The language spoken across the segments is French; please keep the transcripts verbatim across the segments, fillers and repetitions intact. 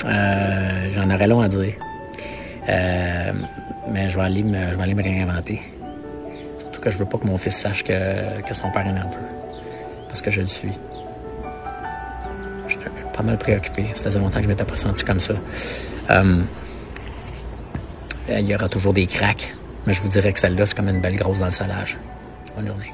Euh, j'en aurais long à dire. Euh, mais je vais aller me, je vais aller me réinventer. Surtout que je veux pas que mon fils sache que, que son père est nerveux. Parce que je le suis. J'étais pas mal préoccupé. Ça faisait longtemps que je m'étais pas senti comme ça. Euh, il y aura toujours des cracks, mais je vous dirais que celle-là, c'est comme une belle grosse dans le salage. Bonne journée.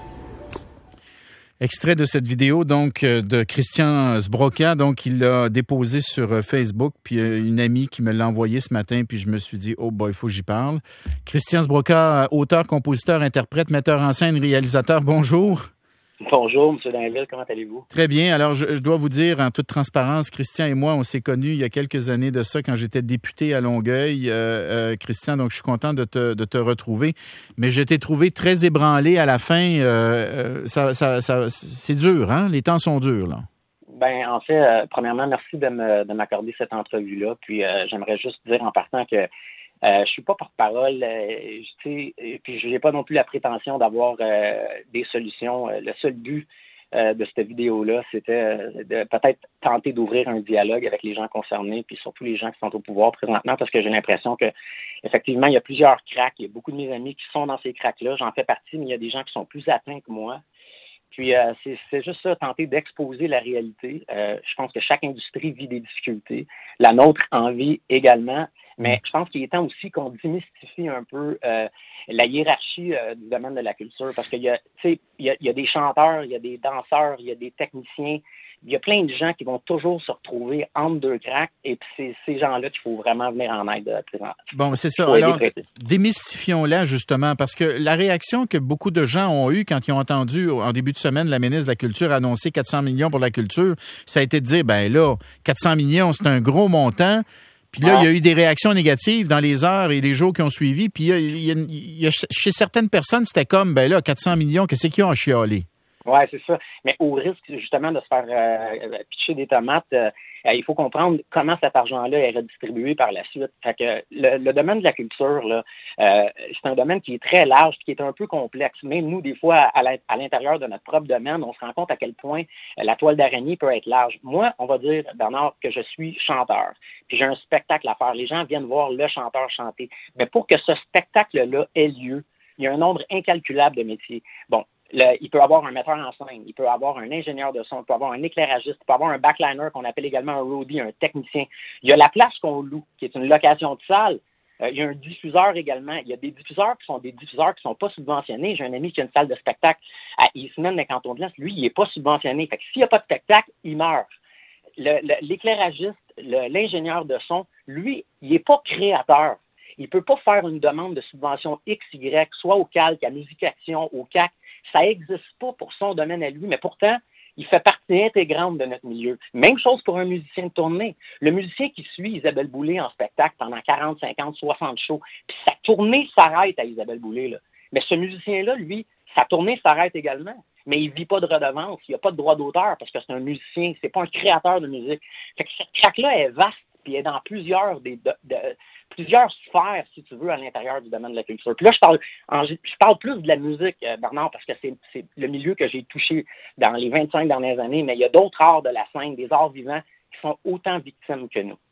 Extrait de cette vidéo, donc, de Christian Zbroka. Donc, il l'a déposé sur Facebook, puis une amie qui me l'a envoyé ce matin, puis je me suis dit, oh, bah, il faut que j'y parle. Christian Zbroka, auteur, compositeur, interprète, metteur en scène, réalisateur, bonjour. Bonjour, M. Dainville, comment allez-vous? Très bien. Alors, je, je dois vous dire, en toute transparence, Christian et moi, on s'est connus il y a quelques années de ça, quand j'étais député à Longueuil. Euh, euh, Christian, donc je suis content de te, de te retrouver. Mais je t'ai trouvé très ébranlé à la fin. Euh, ça, ça, ça, c'est dur, hein? Les temps sont durs, là. Ben, en fait, euh, premièrement, merci de, me, de m'accorder cette entrevue-là. Puis, euh, j'aimerais juste dire en partant que Euh, je suis pas porte-parole, euh, tu sais, puis je n'ai pas non plus la prétention d'avoir euh, des solutions. Le seul but euh, de cette vidéo-là, c'était de peut-être tenter d'ouvrir un dialogue avec les gens concernés, puis surtout les gens qui sont au pouvoir présentement, parce que j'ai l'impression que effectivement, il y a plusieurs cracks. Il y a beaucoup de mes amis qui sont dans ces cracks-là. J'en fais partie, mais il y a des gens qui sont plus atteints que moi. Puis euh, c'est, c'est juste ça, tenter d'exposer la réalité. Euh, je pense que chaque industrie vit des difficultés. La nôtre en vit également. Mais je pense qu'il est temps aussi qu'on démystifie un peu euh, la hiérarchie euh, du domaine de la culture. Parce qu'il y a, tu sais, il y a, il y a des chanteurs, il y a des danseurs, il y a des techniciens. Il y a plein de gens qui vont toujours se retrouver entre deux cracks. Et puis c'est ces gens-là qu'il faut vraiment venir en aide euh, présent. Bon, c'est ça. Alors, démystifions-la justement, parce que la réaction que beaucoup de gens ont eue quand ils ont entendu en début de semaine la ministre de la Culture annoncer quatre cents millions pour la culture, ça a été de dire, ben là, quatre cents millions, c'est un gros montant. Puis là, ah. il y a eu des réactions négatives dans les heures et les jours qui ont suivi. Puis il y a, il y a, il y a, chez certaines personnes, c'était comme, ben là, quatre cents millions, qu'est-ce qu'ils ont à chialer? Oui, c'est ça. Mais au risque, justement, de se faire euh, pitcher des tomates, euh, il faut comprendre comment cet argent-là est redistribué par la suite. Fait que le, le domaine de la culture, là, euh, c'est un domaine qui est très large, qui est un peu complexe. Même nous, des fois, à, la, à l'intérieur de notre propre domaine, on se rend compte à quel point la toile d'araignée peut être large. Moi, on va dire, Bernard, que je suis chanteur. Puis j'ai un spectacle à faire. Les gens viennent voir le chanteur chanter. Mais pour que ce spectacle-là ait lieu, il y a un nombre incalculable de métiers. Bon, Le, il peut avoir un metteur en scène, il peut avoir un ingénieur de son, il peut avoir un éclairagiste, il peut avoir un backliner qu'on appelle également un roadie, un technicien. Il y a la place qu'on loue, qui est une location de salle. Euh, il y a un diffuseur également. Il y a des diffuseurs qui sont des diffuseurs qui sont pas subventionnés. J'ai un ami qui a une salle de spectacle à Eastman, dans le canton de l'Est. Lui, il est pas subventionné. Fait que s'il n'y a pas de spectacle, il meurt. Le, le, l'éclairagiste, le, l'ingénieur de son, lui, il est pas créateur. Il peut pas faire une demande de subvention X Y, soit au Calque, à Musique Action, au C A C. Ça n'existe pas pour son domaine à lui, mais pourtant, il fait partie intégrante de notre milieu. Même chose pour un musicien de tournée. Le musicien qui suit Isabelle Boulay en spectacle pendant quarante, cinquante, soixante shows, puis sa tournée s'arrête à Isabelle Boulay, là. Mais ce musicien-là, lui, sa tournée s'arrête également. Mais il ne vit pas de redevance, il n'a pas de droit d'auteur parce que c'est un musicien, c'est pas un créateur de musique. Fait que cette track-là est vaste, puis elle est dans plusieurs des de, de, plusieurs sphères, si tu veux, à l'intérieur du domaine de la culture. Puis là, je parle en, je parle plus de la musique, Bernard, parce que c'est, c'est le milieu que j'ai touché dans les vingt-cinq dernières années, mais il y a d'autres arts de la scène, des arts vivants, qui sont autant victimes que nous.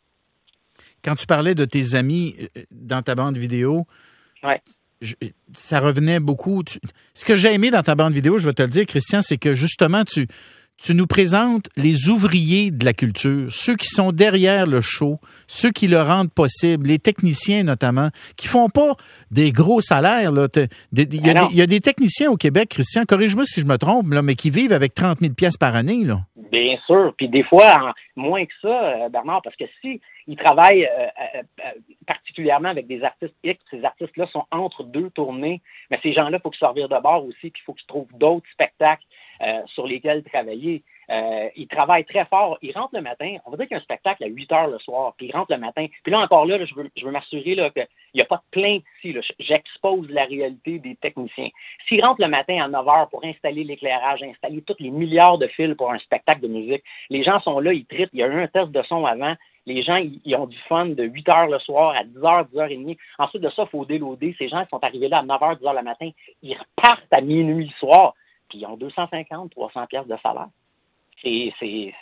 Quand tu parlais de tes amis dans ta bande vidéo, ouais. Je, ça revenait beaucoup. Tu, ce que j'ai aimé dans ta bande vidéo, je vais te le dire, Christian, c'est que justement, tu, tu nous présentes les ouvriers de la culture, ceux qui sont derrière le show, ceux qui le rendent possible, les techniciens notamment, qui font pas des gros salaires. Il y, y a des techniciens au Québec, Christian, corrige-moi si je me trompe, là, mais qui vivent avec trente mille dollars par année. Là. Bien sûr. Puis des fois, en, moins que ça, Bernard, parce que si ils travaillent euh, euh, particulièrement avec des artistes X, ces artistes-là sont entre deux tournées, mais ces gens-là, il faut qu'ils se revirent de bord aussi, puis il faut qu'ils trouvent d'autres spectacles euh, sur lesquels travailler. Euh, ils travaillent très fort. Ils rentrent le matin. On va dire qu'il y a un spectacle à huit heures le soir, puis ils rentrent le matin. Puis là, encore là, là je, veux, je veux m'assurer là, qu'il n'y a pas de plainte ici. Là. J'expose la réalité des techniciens. S'ils rentrent le matin à neuf heures pour installer l'éclairage, installer tous les milliards de fils pour un spectacle de musique, les gens sont là, ils trippent. Il y a eu un test de son avant. Les gens, ils ont du fun de huit heures le soir à dix heures, dix heures trente. Ensuite de ça, il faut déloader. Ces gens, ils sont arrivés là à neuf heures, dix heures le matin. Ils repartent à minuit le soir, puis ils ont deux cent cinquante, trois cents piastres de salaire. C'est, c'est, c'est,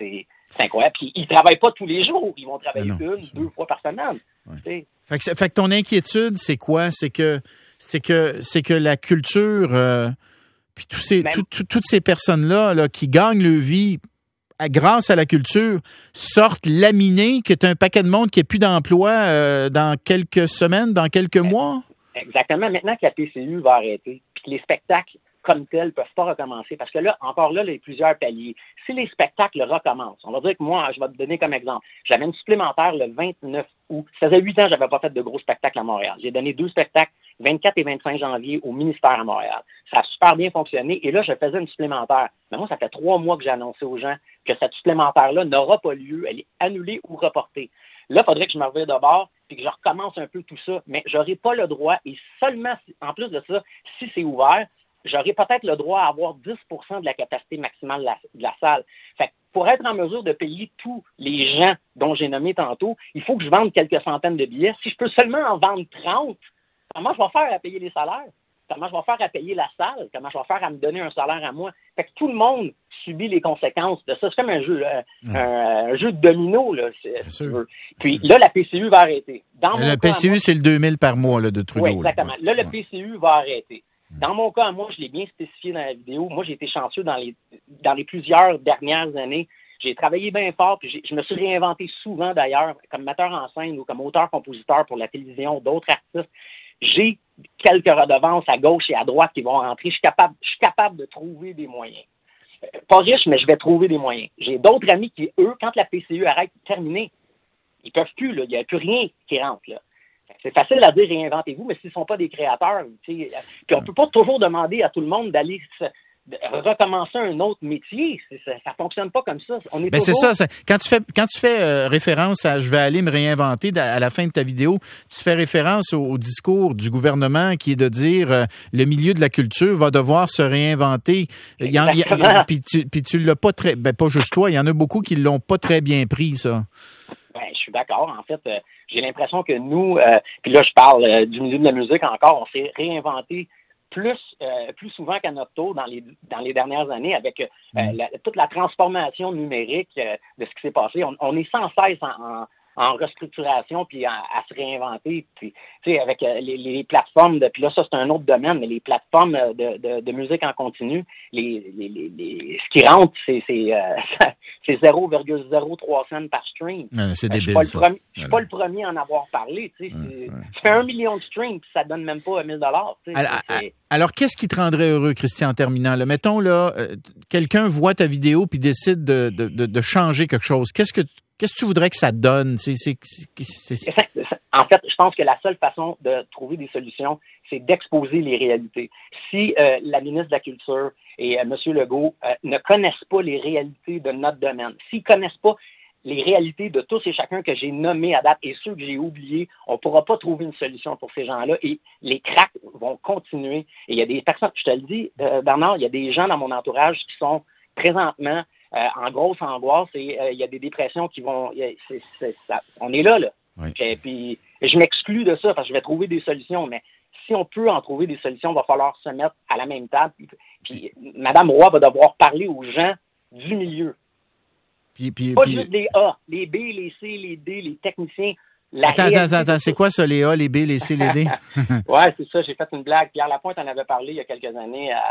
C'est incroyable. Puis ils ne travaillent pas tous les jours. Ils vont travailler non, une, deux fois par semaine. Ouais. Fait, que, fait que ton inquiétude, c'est quoi? C'est que c'est que c'est que la culture, euh, puis tous ces, Même... tout, tout, toutes ces personnes-là là, qui gagnent leur vie à, grâce à la culture sortent laminées, que tu as un paquet de monde qui n'a plus d'emploi euh, dans quelques semaines, dans quelques mois? Exactement. Maintenant que la P C U va arrêter, puis que les spectacles comme tels ne peuvent pas recommencer, parce que là, encore là, il y a plusieurs paliers. Si les spectacles recommencent, on va dire que moi, je vais te donner comme exemple, j'avais une supplémentaire le vingt-neuf août. Ça faisait huit ans que je n'avais pas fait de gros spectacles à Montréal. J'ai donné deux spectacles, vingt-quatre et vingt-cinq janvier, au ministère à Montréal. Ça a super bien fonctionné, et là, je faisais une supplémentaire. Mais moi, ça fait trois mois que j'ai annoncé aux gens que cette supplémentaire-là n'aura pas lieu, elle est annulée ou reportée. Là, il faudrait que je me revire de bord puis que je recommence un peu tout ça, mais j'aurai pas le droit, et seulement, en plus de ça, si c'est ouvert, j'aurai peut-être le droit à avoir dix pour cent de la capacité maximale de la, de la salle. Fait que pour être en mesure de payer tous les gens dont j'ai nommé tantôt, il faut que je vende quelques centaines de billets. Si je peux seulement en vendre trente, comment je vais faire à payer les salaires? Comment je vais faire à payer la salle? Comment je vais faire à me donner un salaire à moi? Fait que tout le monde subit les conséquences de ça. C'est comme un jeu, euh, mmh. un, un jeu de domino, là. C'est, si Puis là, la P C U va arrêter. Dans le P C U, moi, c'est le deux mille par mois là, de Trudeau. Oui, exactement. Là, là le ouais. P C U va arrêter. Dans mon cas, moi, je l'ai bien spécifié dans la vidéo. Moi, j'ai été chanceux dans les dans les plusieurs dernières années. J'ai travaillé bien fort, puis j'ai, je me suis réinventé souvent, d'ailleurs, comme metteur en scène ou comme auteur-compositeur pour la télévision, d'autres artistes. J'ai quelques redevances à gauche et à droite qui vont rentrer. Je suis capable, je suis capable de trouver des moyens. Euh, pas riche, mais je vais trouver des moyens. J'ai d'autres amis qui, eux, quand la P C U arrête, terminé, ils peuvent plus, là. Il n'y a plus rien qui rentre, là. C'est facile à dire réinventez-vous, mais s'ils ne sont pas des créateurs, tu sais, puis on ne peut pas toujours demander à tout le monde d'aller se, de recommencer un autre métier. Ça ne fonctionne pas comme ça. On est ben toujours... c'est ça. C'est, quand tu fais quand tu fais euh, référence à je vais aller me réinventer à la fin de ta vidéo, tu fais référence au, au discours du gouvernement qui est de dire euh, le milieu de la culture va devoir se réinventer. Il y en, il y a, puis tu puis tu l'as pas très ben pas juste toi, il y en a beaucoup qui l'ont pas très bien pris ça. Ben, je suis d'accord. En fait, euh, j'ai l'impression que nous, euh, puis là, je parle euh, du milieu de la musique encore, on s'est réinventé plus euh, plus souvent qu'à notre tour dans les dans les dernières années avec euh, mmh. la, toute la transformation numérique euh, de ce qui s'est passé. On, on est sans cesse en, en, en restructuration puis en, à se réinventer. Puis, tu sais, avec euh, les, les plateformes, de, puis là, ça, c'est un autre domaine, mais les plateformes de, de, de musique en continu, les, les, les, les, ce qui rentre, c'est, c'est, euh, c'est zéro virgule zéro trois cents par stream. Ouais, c'est débile, euh, ça. Je suis pas le premier à en avoir parlé. Tu sais, ouais, ouais. Tu fais un million de streams, puis ça donne même pas mille dollars. Tu sais, alors, alors, qu'est-ce qui te rendrait heureux, Christian, en terminant? Là, mettons, là, euh, quelqu'un voit ta vidéo puis décide de, de, de, de changer quelque chose. Qu'est-ce que Qu'est-ce que tu voudrais que ça donne? C'est, c'est, c'est, c'est... En fait, je pense que la seule façon de trouver des solutions, c'est d'exposer les réalités. Si euh, la ministre de la Culture et euh, M. Legault euh, ne connaissent pas les réalités de notre domaine, s'ils ne connaissent pas les réalités de tous et chacun que j'ai nommés à date et ceux que j'ai oubliés, on ne pourra pas trouver une solution pour ces gens-là et les cracks vont continuer. Et il y a des personnes, je te le dis, euh, Bernard, il y a des gens dans mon entourage qui sont présentement Euh, en grosse angoisse et euh, il y a des dépressions qui vont... C'est, c'est, ça, on est là, là. Oui. Et puis, je m'exclus de ça parce que je vais trouver des solutions, mais si on peut en trouver des solutions, il va falloir se mettre à la même table. Puis, puis Mme Roy va devoir parler aux gens du milieu. Puis, puis, Pas puis... juste les A, les B, les C, les D, les techniciens. La attends, attends, attends, c'est quoi ça, les A, les B, les C, les D? Ouais, c'est ça, j'ai fait une blague. Pierre Lapointe en avait parlé il y a quelques années à...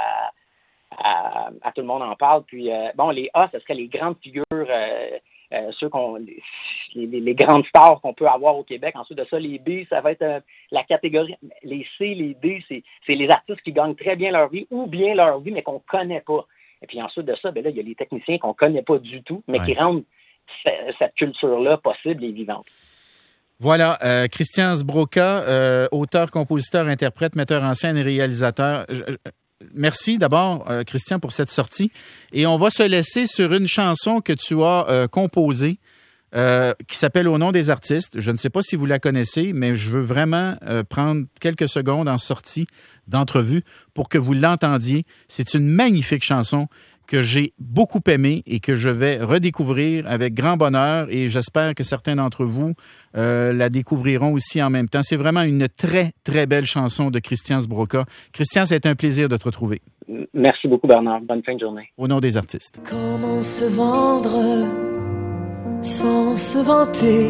À, à tout le monde en parle. Puis, euh, bon, les A, ce seraient les grandes figures, euh, euh, ceux qu'on, les, les, les grandes stars qu'on peut avoir au Québec. Ensuite de ça, les B, ça va être euh, la catégorie. Les C, les D, c'est, c'est les artistes qui gagnent très bien leur vie ou bien leur vie, mais qu'on connaît pas. Et puis ensuite de ça, ben là, il y a les techniciens qu'on connaît pas du tout, mais ouais. qui rendent c- cette culture-là possible et vivante. Voilà, euh, Christian Zbroka, euh, auteur, compositeur, interprète, metteur en scène et réalisateur. Je, je, Merci d'abord, euh, Christian, pour cette sortie. Et on va se laisser sur une chanson que tu as euh, composée euh, qui s'appelle « Au nom des artistes ». Je ne sais pas si vous la connaissez, mais je veux vraiment euh, prendre quelques secondes en sortie d'entrevue pour que vous l'entendiez. C'est une magnifique chanson que j'ai beaucoup aimée et que je vais redécouvrir avec grand bonheur et j'espère que certains d'entre vous euh, la découvriront aussi en même temps. C'est vraiment une très, très belle chanson de Christian Zbroka. Christian, c'est un plaisir de te retrouver. Merci beaucoup, Bernard. Bonne fin de journée. Au nom des artistes. Comment se vendre sans se vanter,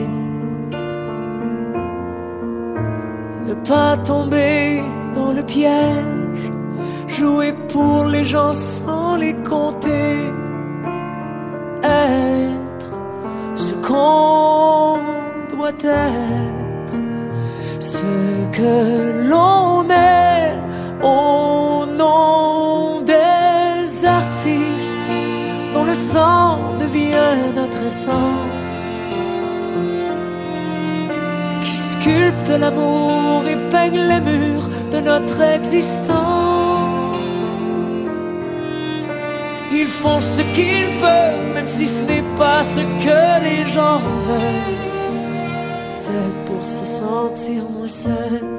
ne pas tomber dans le piège, jouer pour les gens sans les compter, être ce qu'on doit être, ce que l'on est au nom des artistes dont le sang devient notre essence, qui sculptent l'amour et peignent les murs de notre existence. Ils font ce qu'ils peuvent, même si ce n'est pas ce que les gens veulent, peut-être pour se sentir moins seuls.